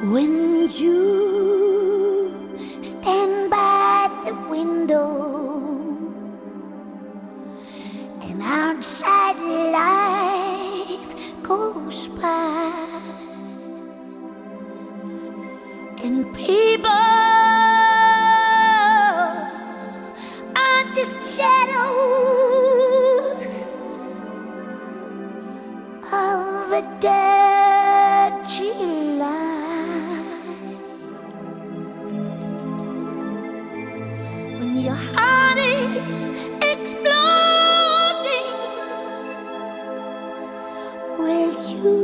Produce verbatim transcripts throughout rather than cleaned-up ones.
When you stand by the window and outside life goes by and people are just shadows of a dead July. When your heart is exploding, will you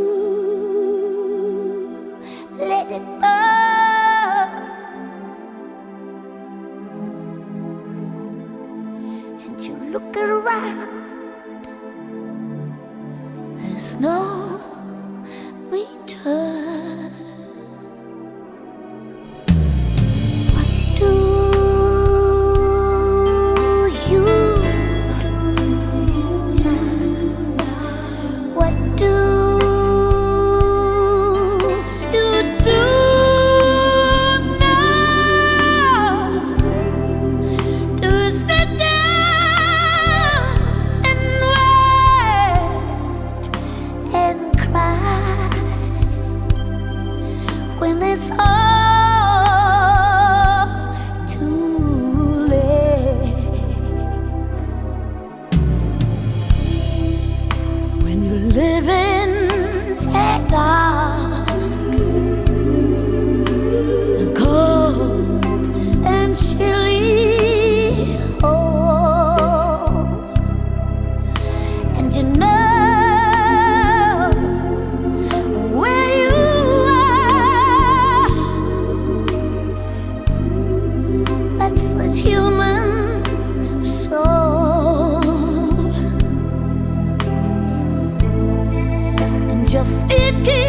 let it burn? And you look around, there's no return. When it's all too late, when you're living at dark and cold and chilly home, and you know your feet keep